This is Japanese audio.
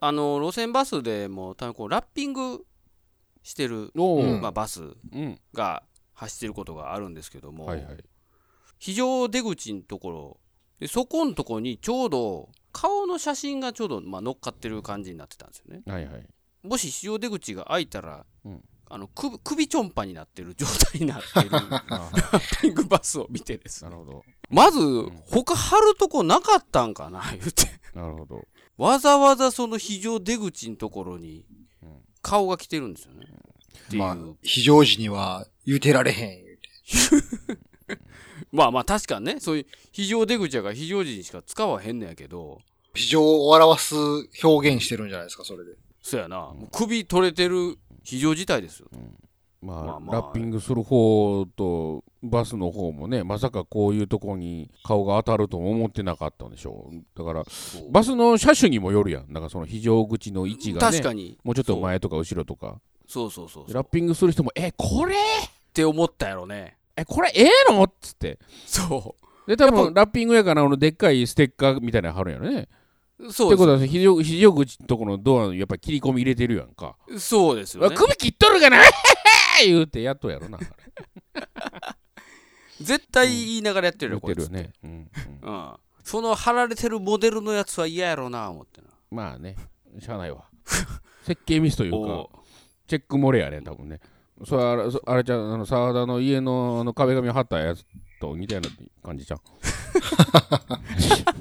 路線バスでも多分こうラッピングしてる、バスが走ってることがあるんですけども、非常出口のところで、そこのところにちょうど顔の写真がちょうど乗っかってる感じになってたんですよね。もし非常出口が開いたら、首ちょんぱになってる状態になってるラッピングバスを見てですね、まず、他貼るとこなかったんかな言って、わざわざその非常出口のところに顔が来てるんですよね。 まあ非常時には言うてられへん言うてまあ確かにね、そういう非常出口やから非常時にしか使わへんねやけど、 非常を表す表現してるんじゃないですか、それで。 そうやな、首取れてる非常事態ですよ。 ラッピングする方とバスの方もね、まさかこういうとこに顔が当たるとも思ってなかったんでしょう。だからバスの車種にもよるやん。だからその非常口の位置がね、 確かにもうちょっと前とか後ろとか、 そうラッピングする人もこれって思ったやろね。 これのっつって、 そうで多分ラッピングやからでっかいステッカーみたいなの貼るんやろね。 そうってことは非常口のところのドアにやっぱり切り込み入れてるやんか。 そうですよね。 首切っとるかな言うてやっとやろな絶対言いながらやってるよ、こいつってね。 その貼られてるモデルのやつは嫌やろな思ってな。 まあね、しゃあないわ設計ミスというかチェック漏れやね多分ね。それあれじゃ沢田の家の壁紙貼ったやつと似たような感じじゃん